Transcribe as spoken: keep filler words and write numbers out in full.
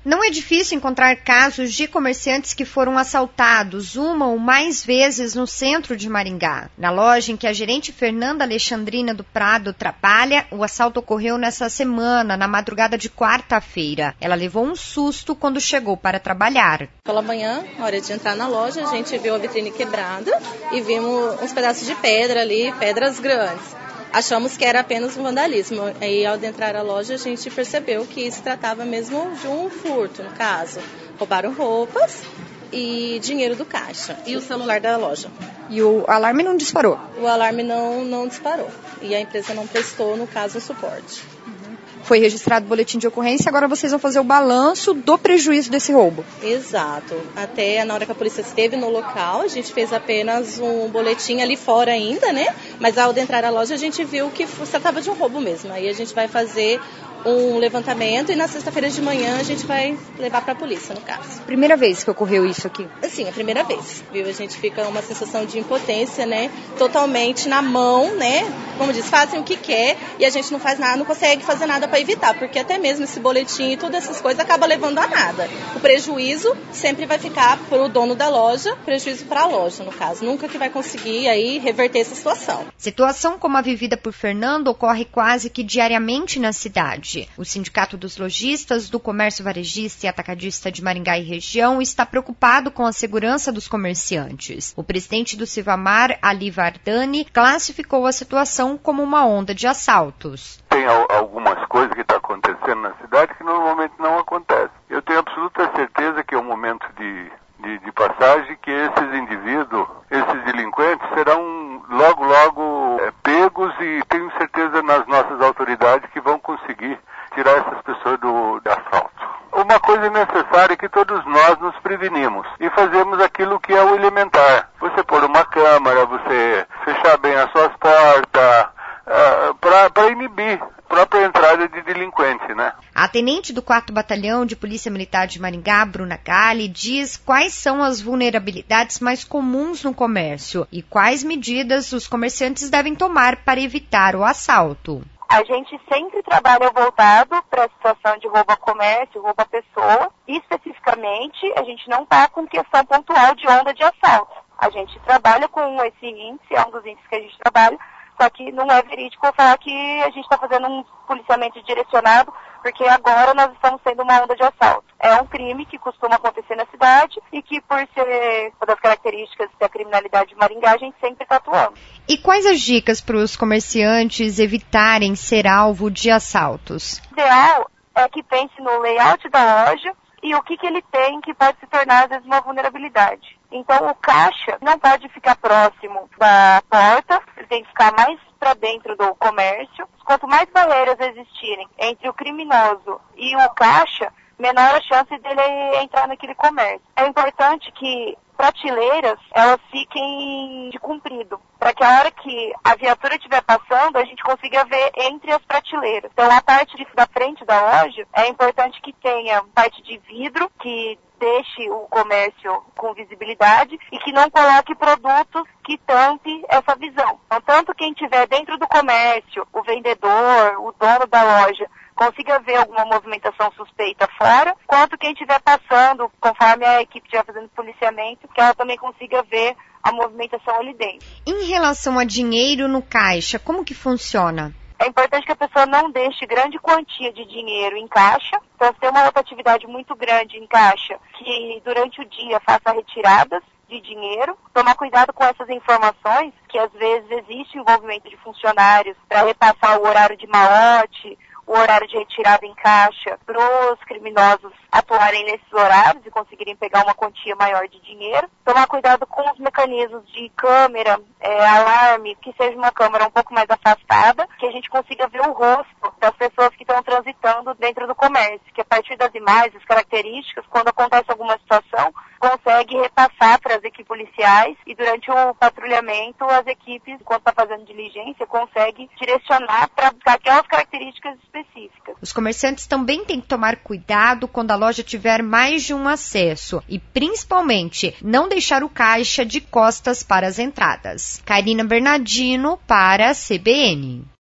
Não é difícil encontrar casos de comerciantes que foram assaltados uma ou mais vezes no centro de Maringá. Na loja em que a gerente Fernanda Alexandrina do Prado trabalha, o assalto ocorreu nessa semana, na madrugada de quarta-feira. Ela levou um susto quando chegou para trabalhar. Pela manhã, na hora de entrar na loja, a gente viu a vitrine quebrada e vimos uns pedaços de pedra ali, pedras grandes. Achamos que era apenas um vandalismo. Aí, ao entrar na loja, a gente percebeu que se tratava mesmo de um furto, no caso. Roubaram roupas e dinheiro do caixa e o celular da loja. E o alarme não disparou? O alarme não, não disparou. E a empresa não prestou, no caso, o suporte. Foi registrado o boletim de ocorrência, agora vocês vão fazer o balanço do prejuízo desse roubo. Exato. Até na hora que a polícia esteve no local, a gente fez apenas um boletim ali fora ainda, né? Mas ao entrar na loja, a gente viu que se tratava de um roubo mesmo. Aí a gente vai fazer um levantamento e na sexta-feira de manhã a gente vai levar para a polícia, no caso. Primeira vez que ocorreu isso aqui? Sim, a primeira vez. Viu? A gente fica uma sensação de impotência, né? Totalmente na mão, né? Como diz, fazem o que quer e a gente não faz nada, não consegue fazer nada para evitar, porque até mesmo esse boletim e todas essas coisas acaba levando a nada. O prejuízo sempre vai ficar para o dono da loja, prejuízo para a loja, no caso. Nunca que vai conseguir aí reverter essa situação. Situação como a vivida por Fernando ocorre quase que diariamente na cidade. O Sindicato dos Lojistas do Comércio Varejista e Atacadista de Maringá e região está preocupado com a segurança dos comerciantes. O presidente do Civamar, Ali Vardani, classificou a situação como uma onda de assaltos. Tem algumas coisas que estão acontecendo na cidade que normalmente não acontecem. Eu tenho absoluta certeza que é um momento de, de, de passagem, que esses indivíduos, esses delinquentes serão logo, logo é, pegos e tenho certeza nas nossas autoridades que vão conseguir tirar essas pessoas do, do assalto. Uma coisa necessária é que todos nós nos prevenimos e fazemos aquilo que é o elementar. Você pôr uma câmera, você fechar bem as suas portas, uh, para inibir a própria entrada de delinquente, né? A tenente do quarto Batalhão de Polícia Militar de Maringá, Bruna Galli, diz quais são as vulnerabilidades mais comuns no comércio e quais medidas os comerciantes devem tomar para evitar o assalto. A gente sempre trabalha voltado para a situação de roubo a comércio, roubo a pessoa. Especificamente, a gente não está com questão pontual de onda de assalto. A gente trabalha com esse índice, é um dos índices que a gente trabalha, só que não é verídico falar que a gente está fazendo um policiamento direcionado, porque agora nós estamos sendo uma onda de assalto. É um crime que costuma acontecer na cidade e que, por ser uma das características da criminalidade de Maringá, a gente sempre está atuando. E quais as dicas para os comerciantes evitarem ser alvo de assaltos? O ideal é que pense no layout da loja e o que, que ele tem que pode se tornar, às vezes, uma vulnerabilidade. Então, o caixa não pode ficar próximo da porta, ele tem que ficar mais para dentro do comércio. Quanto mais barreiras existirem entre o criminoso e o caixa, menor a chance dele entrar naquele comércio. É importante que prateleiras, elas fiquem de comprido, para que a hora que a viatura estiver passando, a gente consiga ver entre as prateleiras. Então, a parte de, da frente da loja, é importante que tenha parte de vidro, que deixe o comércio com visibilidade e que não coloque produtos que tampe essa visão. Então, tanto quem estiver dentro do comércio, o vendedor, o dono da loja, consiga ver alguma movimentação suspeita fora, quanto quem estiver passando, conforme a equipe estiver fazendo policiamento, que ela também consiga ver a movimentação ali dentro. Em relação a dinheiro no caixa, como que funciona? É importante que a pessoa não deixe grande quantia de dinheiro em caixa. Então, se tem uma rotatividade muito grande em caixa, que durante o dia faça retiradas de dinheiro. Tomar cuidado com essas informações, que às vezes existe envolvimento de funcionários para repassar o horário de malote, o horário de retirada em caixa, para os criminosos atuarem nesses horários e conseguirem pegar uma quantia maior de dinheiro. Tomar cuidado com os mecanismos de câmera, é, alarme, que seja uma câmera um pouco mais afastada, que a gente consiga ver o rosto das pessoas que estão transitando dentro do comércio, que a partir das imagens, das características, quando acontece alguma situação, consegue repassar para as equipes policiais e durante o patrulhamento as equipes, enquanto está fazendo diligência, consegue direcionar para aquelas características específicas. Os comerciantes também têm que tomar cuidado quando a loja tiver mais de um acesso e, principalmente, não deixar o caixa de costas para as entradas. Karina Bernardino para a C B N.